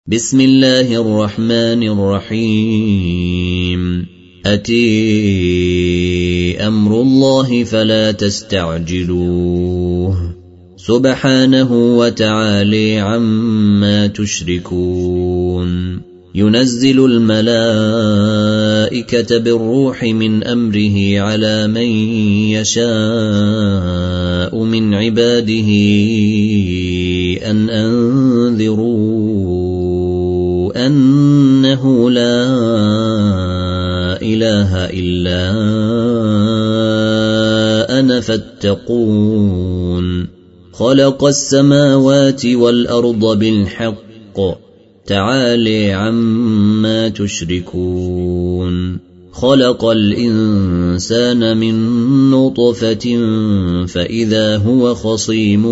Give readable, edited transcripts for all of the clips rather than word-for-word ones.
بسم الله الرحمن الرحيم أتي أمر الله فلا تستعجلوه سبحانه وتعالى عما تشركون ينزل الملائكة بالروح من أمره على من يشاء من عباده أن أنذروا أنه لا إله إلا أنا فاتقون خلق السماوات والأرض بالحق تعالى عما تشركون خلق الإنسان من نطفة فإذا هو خصيم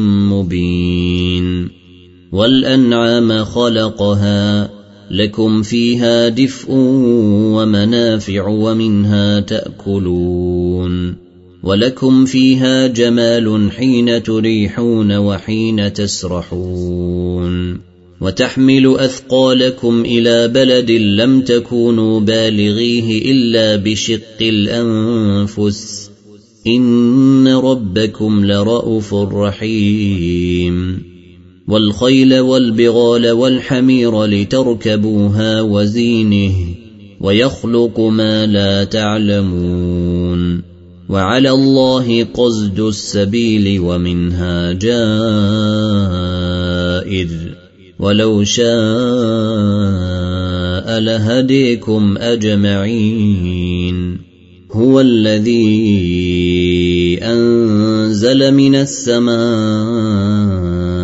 مبين والأنعام خلقها لكم فيها دفء ومنافع ومنها تأكلون ولكم فيها جمال حين تريحون وحين تسرحون وتحمل أثقالكم إلى بلد لم تكونوا بالغيه إلا بشق الأنفس إن ربكم لرءوف رحيم والخيل والبغال والحمير لتركبوها وزينه ويخلق ما لا تعلمون وعلى الله قصد السبيل ومنها جائر ولو شاء لهديكم أجمعين هو الذي أنزل من السماء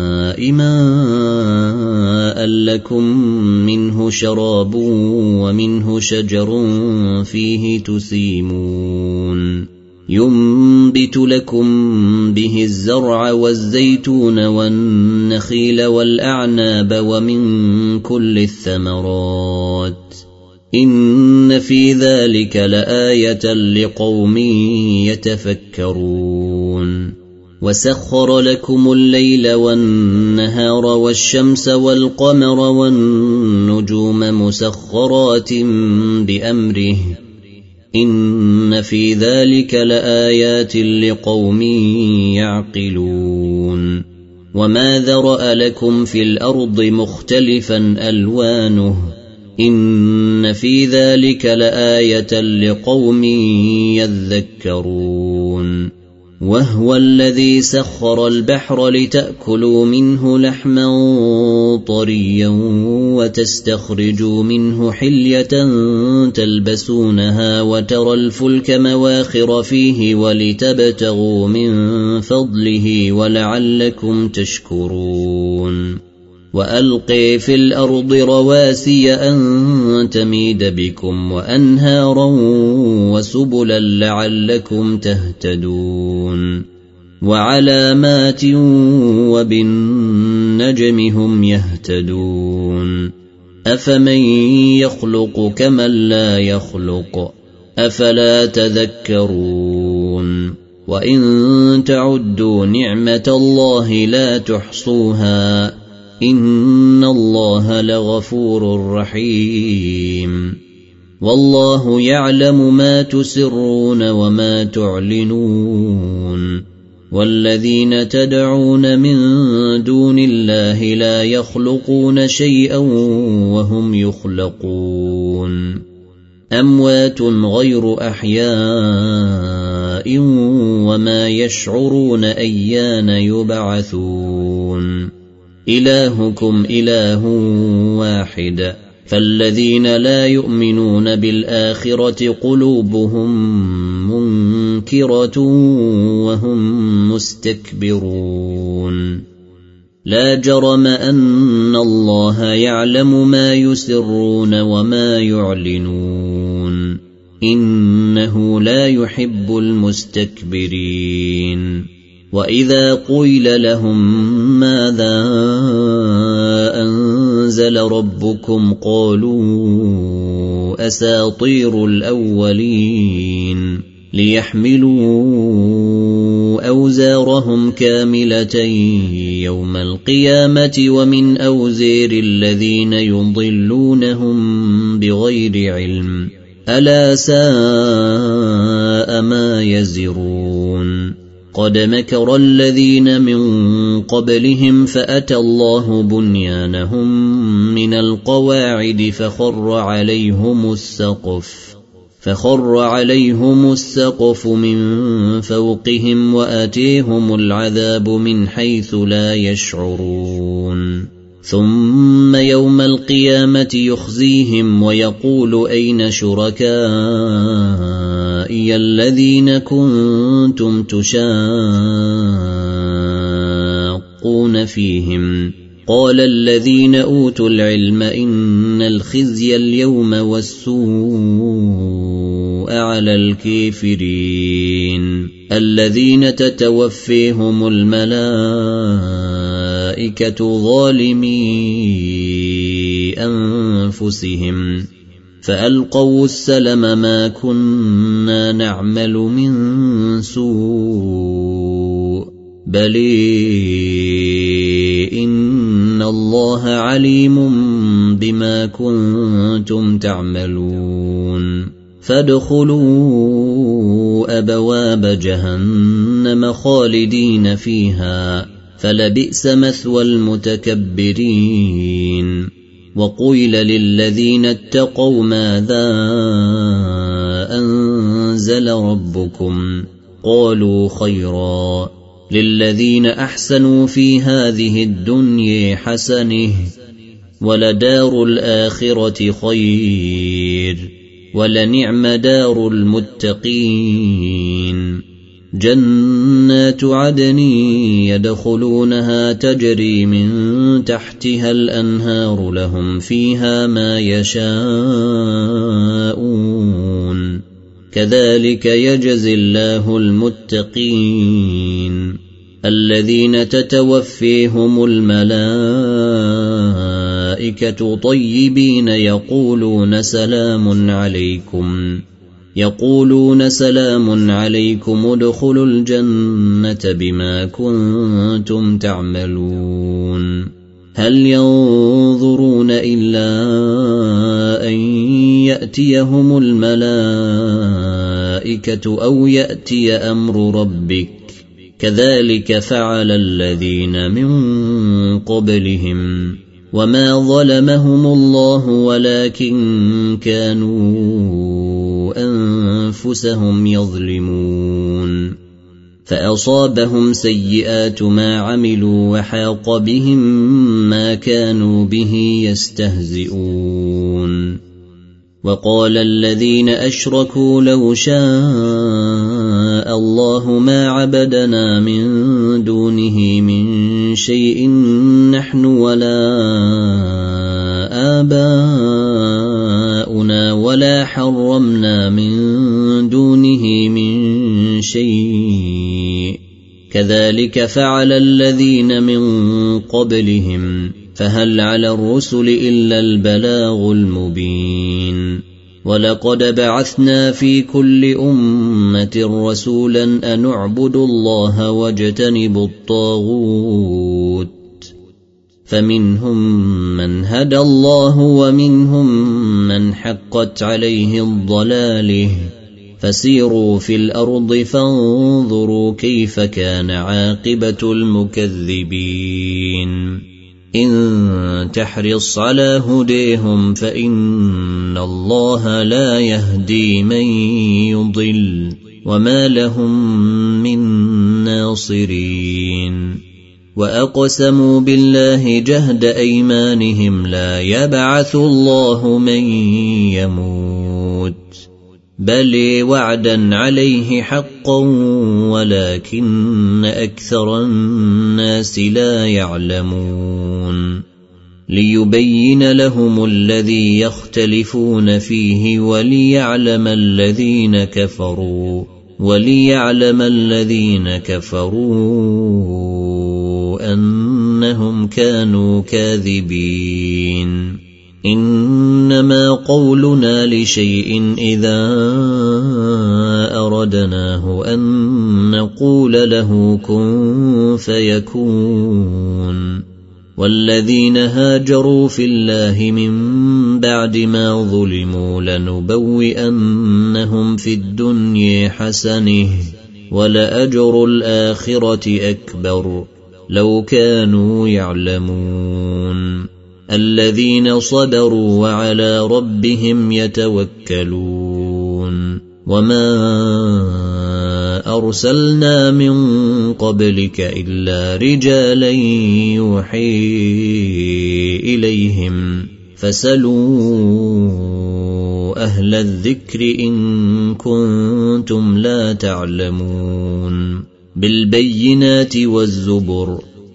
ماء لكم منه شراب ومنه شجر فيه تسيمون ينبت لكم به الزرع والزيتون والنخيل والأعناب ومن كل الثمرات إن في ذلك لآية لقوم يتفكرون وسخر لكم الليل والنهار والشمس والقمر والنجوم مسخرات بأمره إن في ذلك لآيات لقوم يعقلون وما ذرأ لكم في الأرض مختلفا ألوانه إن في ذلك لآية لقوم يذكرون وهو الذي سخر البحر لتأكلوا منه لحما طريا وتستخرجوا منه حلية تلبسونها وترى الفلك مواخر فيه ولتبتغوا من فضله ولعلكم تشكرون وألقي في الأرض رواسي أن تميد بكم وأنهارا وسبلا لعلكم تهتدون وعلامات وبالنجم هم يهتدون أفمن يخلق كمن لا يخلق أفلا تذكرون وإن تعدوا نعمة الله لا تحصوها إن الله لغفور رحيم والله يعلم ما تسرون وما تعلنون والذين تدعون من دون الله لا يخلقون شيئا وهم يخلقون أموات غير أحياء وما يشعرون أيان يبعثون إلهكم إله واحد فالذين لا يؤمنون بالآخرة قلوبهم منكرة وهم مستكبرون لا جرم أن الله يعلم ما يسرون وما يعلنون إنه لا يحب المستكبرين وإذا قيل لهم ماذا أنزل ربكم قالوا أساطير الأولين ليحملوا أوزارهم كاملة يوم القيامة ومن أوزار الذين يضلونهم بغير علم ألا ساء ما يزرون قد مكر الذين من قبلهم فأتى الله بنيانهم من القواعد فخر عليهم السقف من فوقهم وآتيهم العذاب من حيث لا يشعرون ثم يوم القيامة يخزيهم ويقول أين شركائي الذين كنتم تشاقون فيهم قال الذين أوتوا العلم إن الخزي اليوم والسوء على الكافرين الذين تتوفيهم الملائكة ظالمي أنفسهم فألقوا السلم ما كنا نعمل من سوء بل إن الله عليم بما كنتم تعملون فادخلوا أبواب جهنم خالدين فيها فلبئس مثوى المتكبرين وقيل للذين اتقوا ماذا أنزل ربكم قالوا خيرا للذين أحسنوا في هذه الدنيا حسنة ولدار الآخرة خير ولنعم دار المتقين جنات عدن يدخلونها تجري من تحتها الأنهار لهم فيها ما يشاءون كذلك يجزي الله المتقين الذين تتوفيهم الملائكة طيبين يقولون سلام عليكم ادخلوا الجنة بما كنتم تعملون هل ينظرون إلا أن يأتيهم الملائكة أو يأتي أمر ربك كذلك فعل الذين من قبلهم وما ظلمهم الله ولكن كانوا أنفسهم يظلمون فأصابهم سيئات ما عملوا وحاق بهم ما كانوا به يستهزئون وقال الذين أشركوا لو شاء الله ما عبدنا من دونه من شيء نحن ولا آباؤنا ولا حرمنا من دونه من شيء كذلك فعل الذين من قبلهم فهل على الرسل إلا البلاغ المبين ولقد بعثنا في كل أمة رسولا أن اعبدوا الله واجتنبوا الطاغوت فمنهم من هدى الله ومنهم من حقت عليه الضلاله فسيروا في الأرض فانظروا كيف كان عاقبة المكذبين إن تحرص على هديهم فإن الله لا يهدي من يضل وما لهم من ناصرين وأقسموا بالله جهد أيمانهم لا يبعث الله من يموت بل وعدا عليه حقا ولكن أكثر الناس لا يعلمون ليبين لهم الذي يختلفون فيه وليعلم الذين كفروا أنهم كانوا كاذبين إنما قولنا لشيء إذا أردناه أن نقول له كن فيكون. والذين هاجروا في الله من بعد ما ظلموا لنبوئنهم في الدنيا حسنة ولأجر الآخرة أكبر لو كانوا يعلمون. الذين صبروا وعلى ربهم يتوكلون. وما أرسلنا من قبلك إلا رجالا يوحي إليهم فاسألوا أهل الذكر إن كنتم لا تعلمون. بالبينات والزبر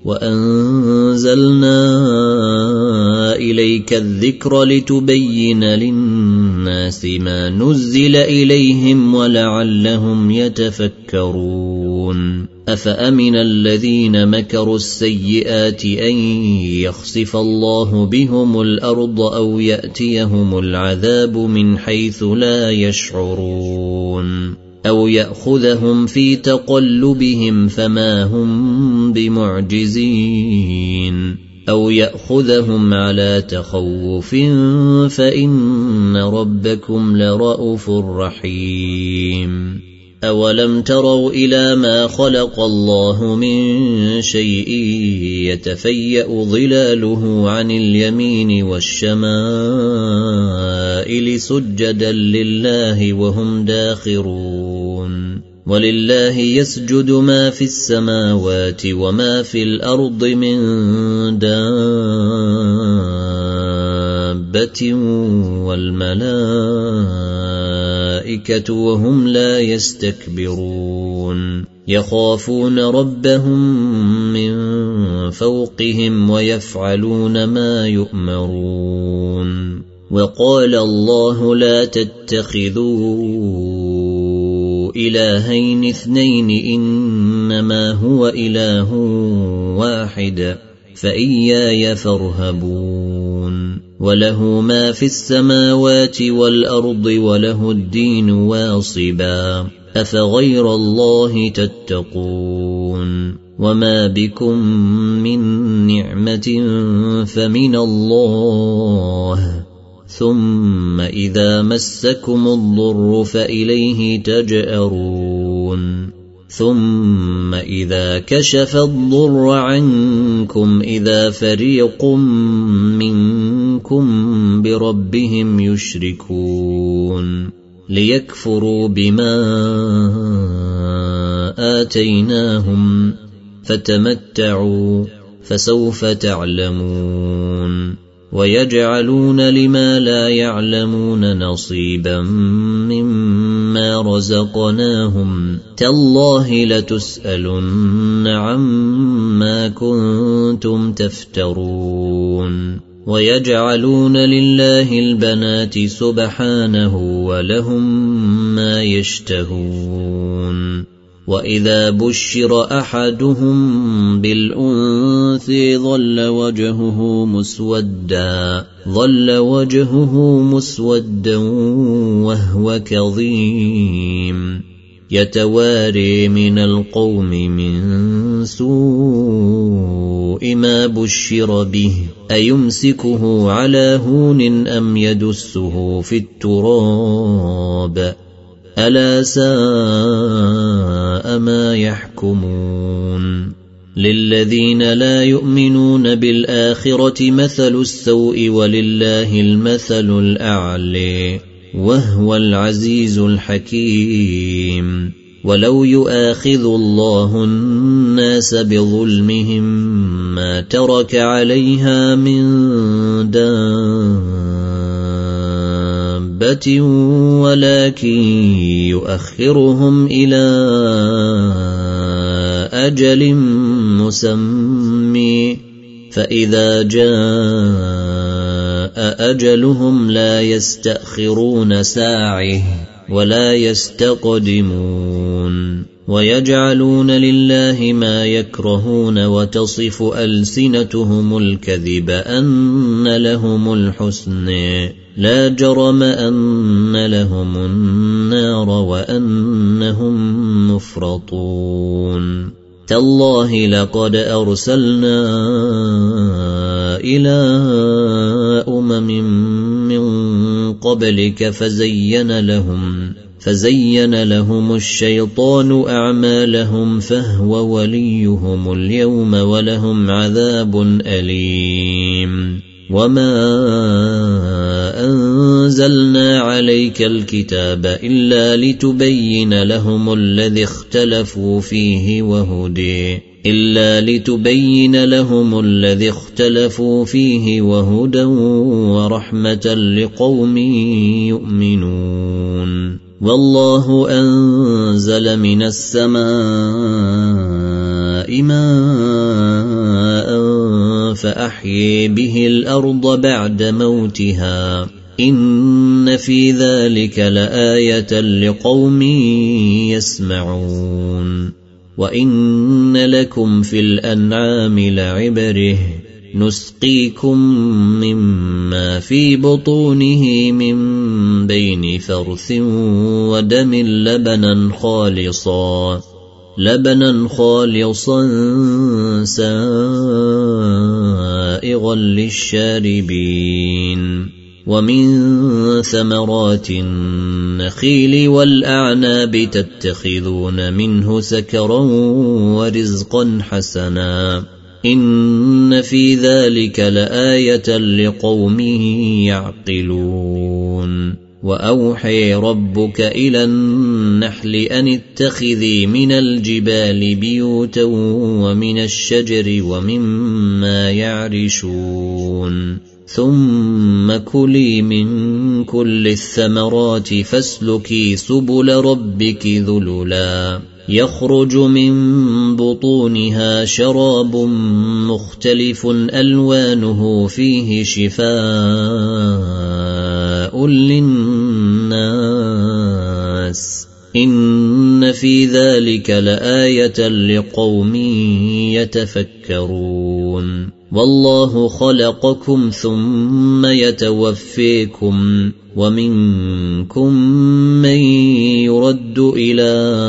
وأنزلنا إليك الذكر لتبين للناس ما نزل إليهم ولعلهم يتفكرون. أفأمن الذين مكروا السيئات أن يخسف الله بهم الأرض أو يأتيهم العذاب من حيث لا يشعرون أو يأخذهم في تقلبهم فما هم بمعجزين أو يأخذهم على تخوف فإن ربكم لرؤوف رحيم. أولم تروا إلى ما خلق الله من شيء يتفيأ ظلاله عن اليمين والشمائل سجدا لله وهم داخرون. ولله يسجد ما في السماوات وما في الأرض من دابة والملائكة وهم لا يستكبرون. يخافون ربهم من فوقهم ويفعلون ما يؤمرون. وقال الله لا تتخذوا إلهين اثنين إنما هو إله واحد فإياي فارهبون. وله ما في السماوات والأرض وله الدين واصبا أفغير الله تتقون. وما بكم من نعمة فمن الله ثم إذا مسكم الضر فإليه تجأرون. ثم إذا كشف الضر عنكم إذا فريق منكم بربهم يشركون ليكفروا بما آتيناهم فتمتعوا فسوف تعلمون. ويجعلون لما لا يعلمون نصيبا مما رزقناهم تالله لتسألن عما كنتم تفترون. ويجعلون لله البنات سبحانه ولهم ما يشتهون. وإذا بشر أحدهم بالأنثى ظل وجهه مسودا وهو كظيم يتواري من القوم من سوء ما بشر به أيمسكه على هون أم يدسه في التراب ألا ساء ما يحكمون. للذين لا يؤمنون بالآخرة مثل السوء ولله المثل الأعلى وهو العزيز الحكيم. ولو يؤاخذ الله الناس بظلمهم ما ترك عليها من دابة ولكن يؤخرهم إلى أجل مسمى فإذا جاء أجلهم لا يستأخرون ساعة ولا يستقدمون. ويجعلون لله ما يكرهون وتصف ألسنتهم الكذب أن لهم الحسن لا جرم أن لهم النار وأنهم مفرطون تالله لقد أرسلنا إلى أمم من قبلك فزين لهم الشيطان أعمالهم فهو وليهم اليوم ولهم عذاب أليم وما أنزلنا عليك الكتاب إلا لتبين لهم الذي اختلفوا فيه وهدى ورحمة لقوم يؤمنون والله أنزل من السماء ماء فأحيي به الأرض بعد موتها إن في ذلك لآية لقوم يسمعون وإن لكم في الأنعام لعبرة نسقيكم مما في بطونه من بين فرث ودم لبنا خالصا سائغا للشاربين ومن ثمرات النخيل والأعناب تتخذون منه سكرا ورزقا حسنا إن في ذلك لآية لقوم يعقلون وأوحي ربك إلى النحل أن اتخذي من الجبال بيوتا ومن الشجر ومما يعرشون ثم كلي من كل الثمرات فاسلكي سبل ربك ذللا يخرج من بطونها شراب مختلف ألوانه فيه شفاء للناس إن في ذلك لآية لقوم يتفكرون والله خلقكم ثم يتوفيكم ومنكم من يرد إلى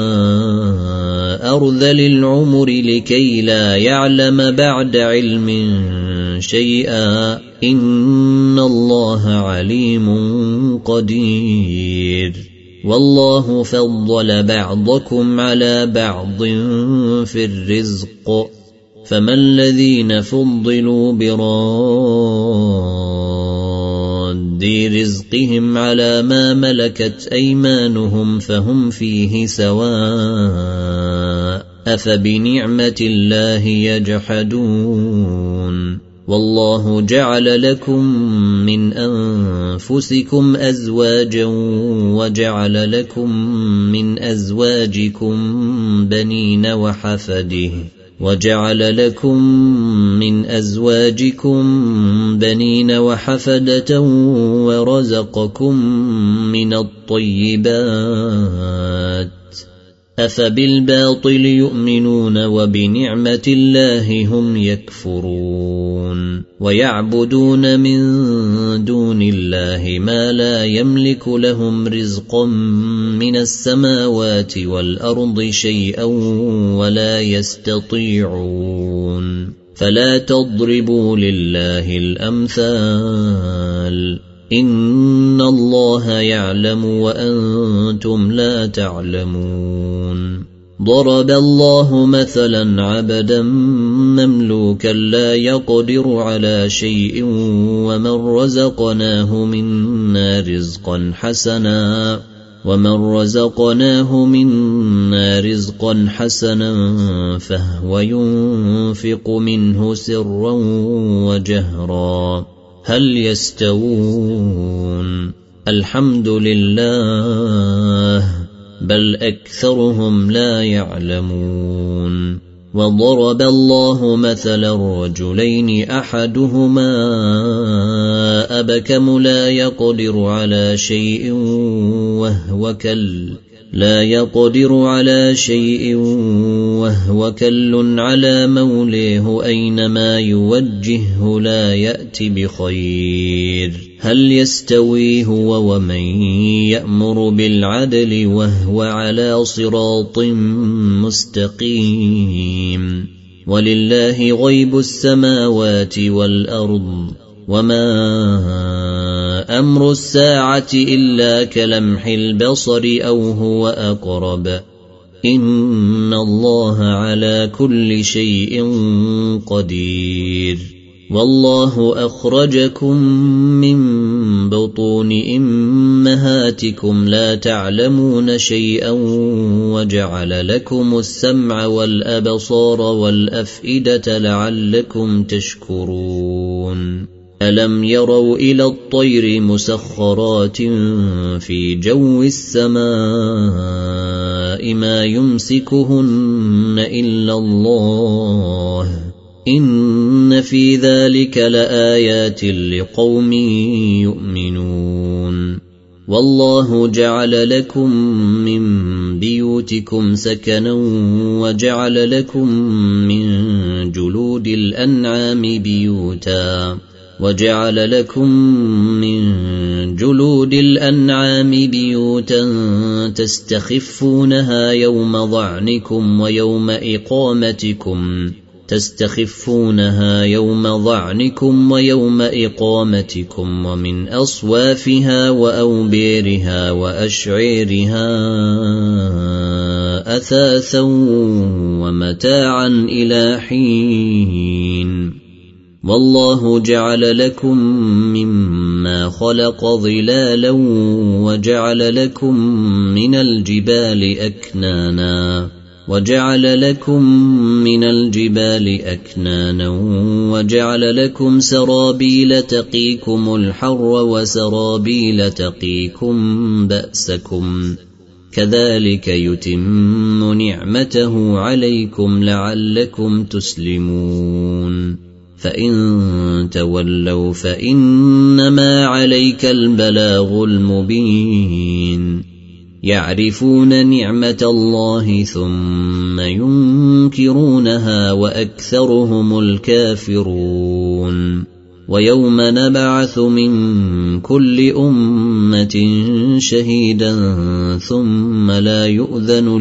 أرذل العمر لكي لا يعلم بعد علم شيئا إن الله عليم قدير والله فضل بعضكم على بعض في الرزق فما الذين فضلوا براد رزقهم على ما ملكت أيمانهم فهم فيه سواء أفبنعمة الله يجحدون والله جعل لكم من أنفسكم أزواجا وجعل لكم من أزواجكم بنين وحفدة ورزقكم من الطيبات أفبالباطل يؤمنون وبنعمة الله هم يكفرون ويعبدون من دون الله ما لا يملك لهم رزقا من السماوات والأرض شيئا ولا يستطيعون فلا تضربوا لله الأمثال إن الله يعلم وأنتم لا تعلمون ضرب الله مثلا عبدا مملوكا لا يقدر على شيء ومن رزقناه منا رزقا حسنا فهو ينفق منه سرا وجهرا هل يستوون الحمد لله بل أكثرهم لا يعلمون وضرب الله مثلا رجلين أحدهما أبكم لا يقدر على شيء وهو كل لا يقدر على شيء وهو كل على موليه أينما يوجهه لا يأتي بخير هل يستوي هو ومن يأمر بالعدل وهو على صراط مستقيم ولله غيب السماوات والأرض وما أمر الساعة إلا كلمح البصر أو هو أقرب إن الله على كل شيء قدير والله أخرجكم من بطون أمهاتكم لا تعلمون شيئا وجعل لكم السمع والأبصار والأفئدة لعلكم تشكرون ألم يروا إلى الطير مسخرات في جو السماء ما يمسكهن إلا الله إن في ذلك لآيات لقوم يؤمنون والله جعل لكم من بيوتكم سكنا وجعل لكم من جلود الأنعام بيوتا تستخفونها يوم ضعنكم ويوم إقامتكم ومن أصوافها وأوبيرها وأشعيرها أثاثا ومتاعا إلى حين والله جعل لكم مما خلق ظلالا وجعل لكم من الجبال أكنانا وجعل لكم سرابيل تقيكم الحر وسرابيل تقيكم بأسكم كذلك يتم نعمته عليكم لعلكم تسلمون فإن تولوا فإنما عليك البلاغ المبين يعرفون نعمة الله ثم ينكرونها وأكثرهم الكافرون ويوم نبعث من كل أمة شهيدا ثم لا يؤذن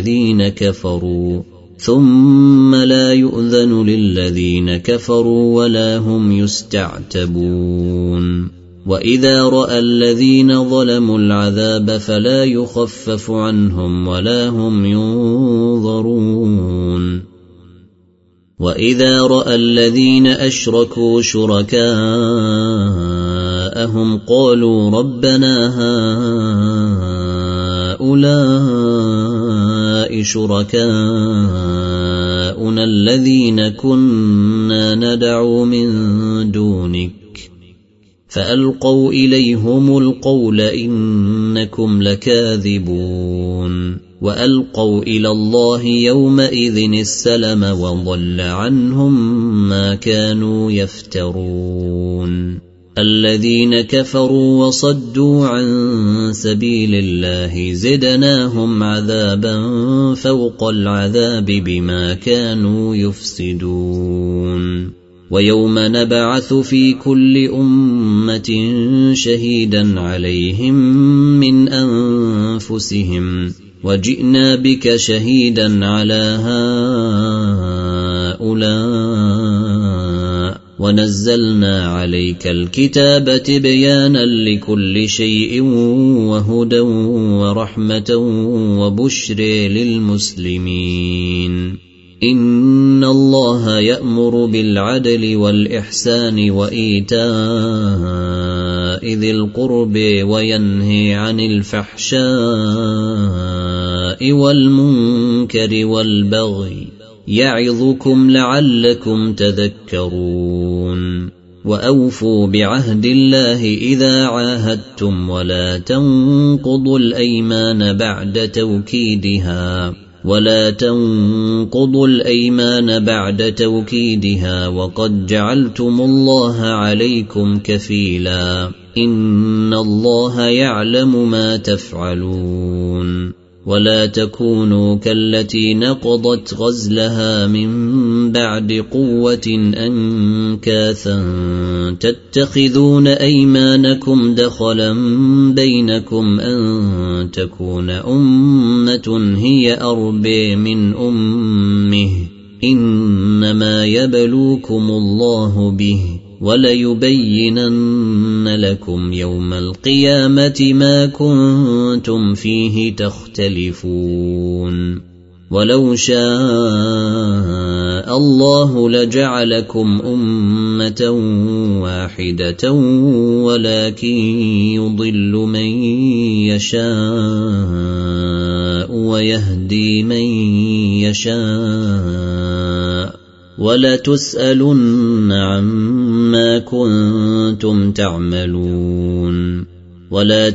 للذين كفروا ولا هم يستعتبون وإذا رأى الذين ظلموا العذاب فلا يخفف عنهم ولا هم ينظرون وإذا رأى الذين أشركوا شركاءهم قالوا ربنا هؤلاء شركاؤنا الذين كنا ندعو من دونك فألقوا إليهم القول إنكم لكاذبون وألقوا إلى الله يومئذ السلم وضل عنهم ما كانوا يفترون الذين كفروا وصدوا عن سبيل الله زدناهم عذابا فوق العذاب بما كانوا يفسدون ويوم نبعث في كل أمة شهيدا عليهم من أنفسهم وجئنا بك شهيدا على هؤلاء ونزلنا عليك الكتاب تبيانا لكل شيء وهدى ورحمة وبشر للمسلمين إن الله يأمر بالعدل والإحسان وإيتاء ذي القرب وينهي عن الفحشاء والمنكر والبغي يعظكم لعلكم تذكرون وأوفوا بعهد الله إذا عاهدتم ولا تنقضوا الأيمان بعد توكيدها وقد جعلتم الله عليكم كفيلا إن الله يعلم ما تفعلون ولا تكونوا كالتي نقضت غزلها من بعد قوة أنكاثا تتخذون أيمانكم دخلا بينكم أن تكون أمة هي أربى من أمه إنما يبلوكم الله به وليبينن لكم يوم القيامة ما كنتم فيه تختلفون ولو شاء الله لجعلكم أمة واحدة ولكن يضل من يشاء ويهدي من يشاء ولتسألن عما كنتم تعملون ولا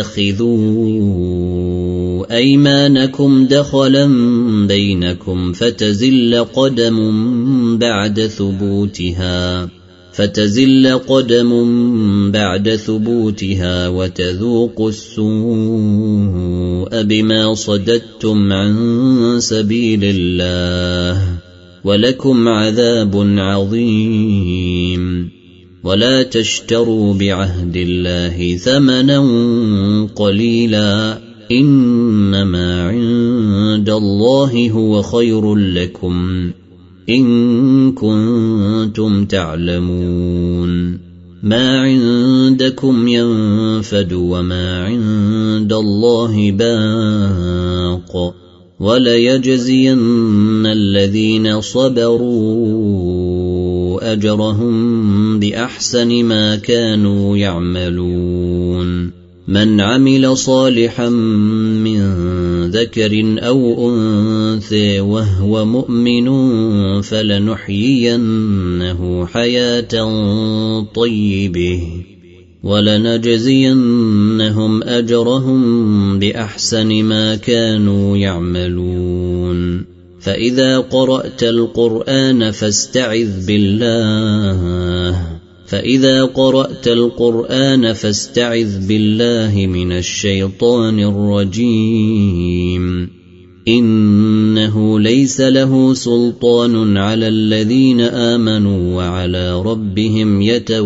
تتخذوا أيمانكم دخلا بينكم فتزل قدم بعد ثبوتها وتذوقوا السوء بما صددتم عن سبيل الله ولكم عذاب عظيم ولا تشتروا بعهد الله ثمنا قليلا إنما عند الله هو خير لكم إن كنتم تعلمون ما عندكم ينفد وما عند الله باق وليجزين الذين صبروا أجرهم بأحسن ما كانوا يعملون من عمل صالحا من ذكر أو أنثى وهو مؤمن فلنحيينه حياة طيبة ولنجزينهم أجرهم بأحسن ما كانوا يعملون فإذا قرأت القرآن فاستعذ بالله من الشيطان الرجيم إنه ليس له سلطان على الذين آمنوا وعلى ربهم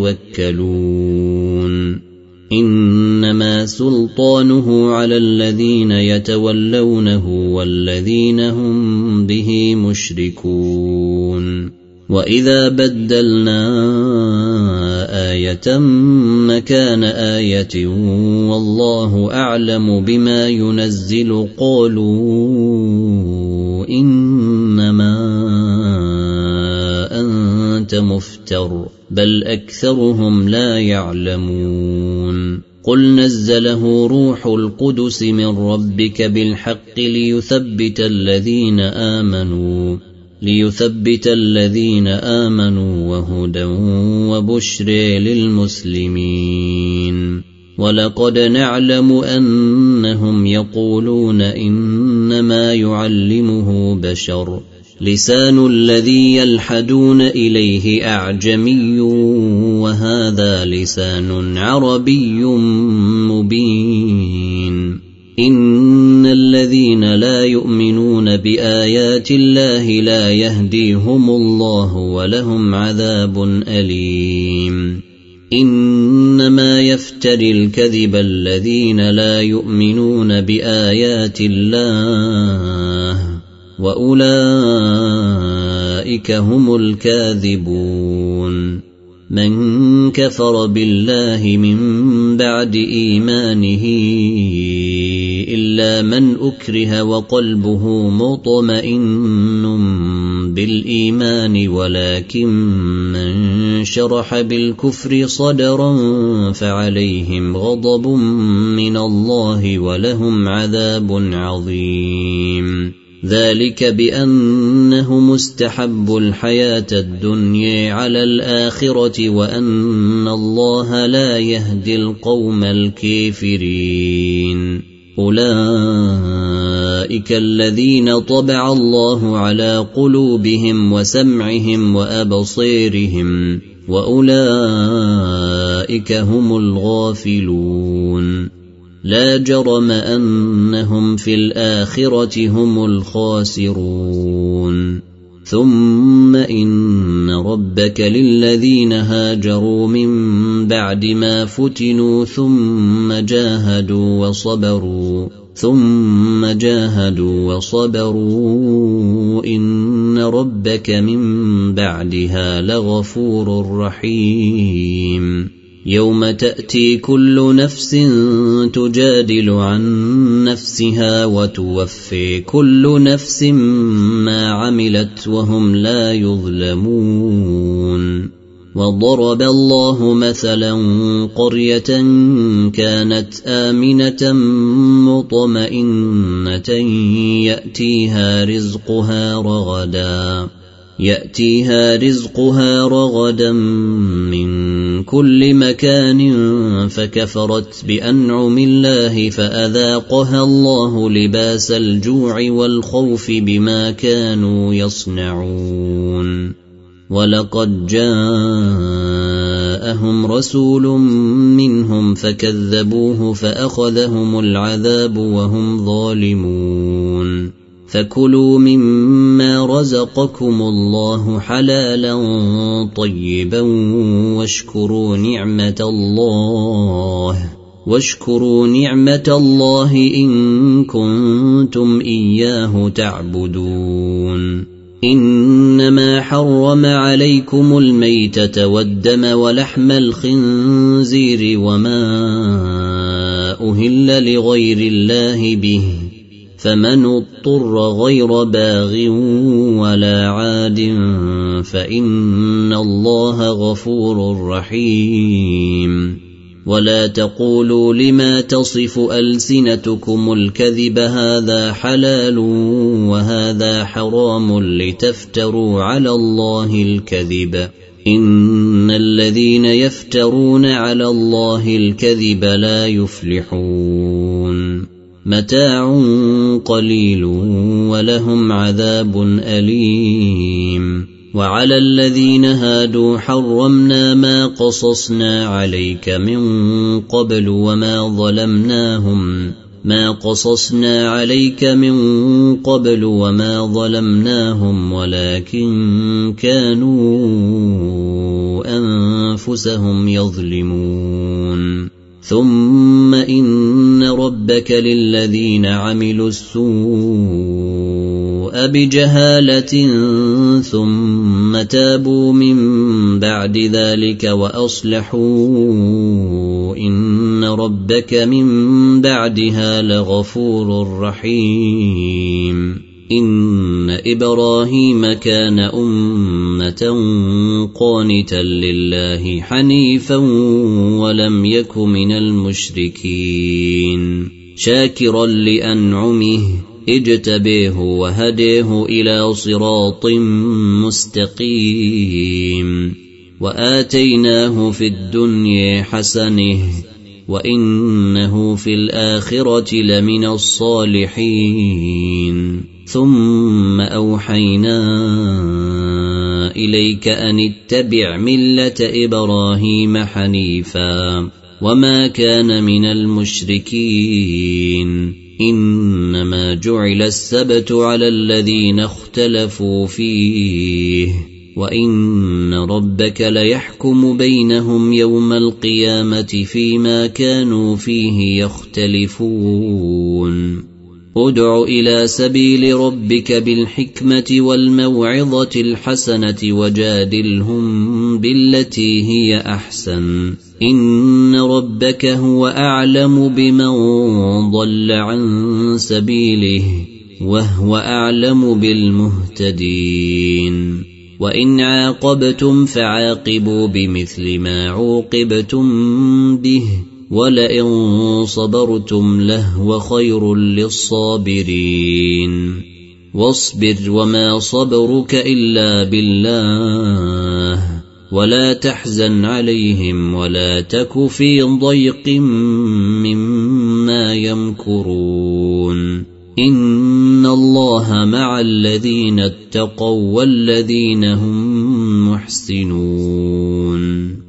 يتوكلون إنما سلطانه على الذين يتولونه والذين هم به مشركون وإذا بدلنا آية مكان آية والله أعلم بما ينزل قالوا إنما أنت مفتر بل أكثرهم لا يعلمون قل نزله روح القدس من ربك بالحق ليثبت الذين آمنوا وهدى وبشر للمسلمين ولقد نعلم أنهم يقولون إنما يعلمه بشر لسان الذي يلحدون إليه أعجمي وهذا لسان عربي مبين إن الذين لا يؤمنون بآيات الله لا يهديهم الله ولهم عذاب أليم إنما يفتري الكذب الذين لا يؤمنون بآيات الله وأولئك هم الكاذبون من كفر بالله من بعد إيمانه إلا من أكره وقلبه مطمئن بالإيمان ولكن من شرح بالكفر صدرا فعليهم غضب من الله ولهم عذاب عظيم ذلك بأنه مستحب الحياة الدنيا على الآخرة وأن الله لا يهدي القوم الكافرين أولئك الذين طبع الله على قلوبهم وسمعهم وأبصيرهم وأولئك هم الغافلون لا جرم أنهم في الآخرة هم الخاسرون ثم إن ربك للذين هاجروا من بعد ما فتنوا ثم جاهدوا وصبروا إن ربك من بعدها لغفور رحيم يوم تأتي كل نفس تجادل عن نفسها وتوفي كل نفس ما عملت وهم لا يظلمون وضرب الله مثلا قرية كانت آمنة مطمئنة يأتيها رزقها رغدا من كل مكان فكفرت بأنعم الله فأذاقها الله لباس الجوع والخوف بما كانوا يصنعون ولقد جاءهم رسول منهم فكذبوه فأخذهم العذاب وهم ظالمون فكلوا مما رزقكم الله حلالا طيبا واشكروا نعمة الله إن كنتم إياه تعبدون إنما حرم عليكم الميتة والدم ولحم الخنزير وما أهل لغير الله به فمن اضطر غير باغ ولا عاد فإن الله غفور رحيم ولا تقولوا لما تصف ألسنتكم الكذب هذا حلال وهذا حرام لتفتروا على الله الكذب إن الذين يفترون على الله الكذب لا يفلحون متاع قليل ولهم عذاب أليم وعلى الذين هادوا حرمنا ما قصصنا عليك من قبل وما ظلمناهم ولكن كانوا أنفسهم يظلمون ثم إن ربك للذين عملوا السوء بجهالة ثم تابوا من بعد ذلك وأصلحوا إن ربك من بعدها لغفور رحيم إن إبراهيم كان أمة قانتا لله حنيفا ولم يك من المشركين شاكرا لأنعمه اجتبيه وهديه إلى صراط مستقيم وآتيناه في الدنيا حسنة وإنه في الآخرة لمن الصالحين ثم أوحينا إليك أن اتبع ملة إبراهيم حنيفا وما كان من المشركين إنما جعل السبت على الذين اختلفوا فيه وإن ربك ليحكم بينهم يوم القيامة فيما كانوا فيه يختلفون ادع إلى سبيل ربك بالحكمة والموعظة الحسنة وجادلهم بالتي هي أحسن إن ربك هو أعلم بمن ضل عن سبيله وهو أعلم بالمهتدين وإن عاقبتم فعاقبوا بمثل ما عوقبتم به ولئن صبرتم لهو خير للصابرين واصبر وما صبرك إلا بالله ولا تحزن عليهم ولا تك في ضيق مما يمكرون إن الله مع الذين اتقوا والذين هم محسنون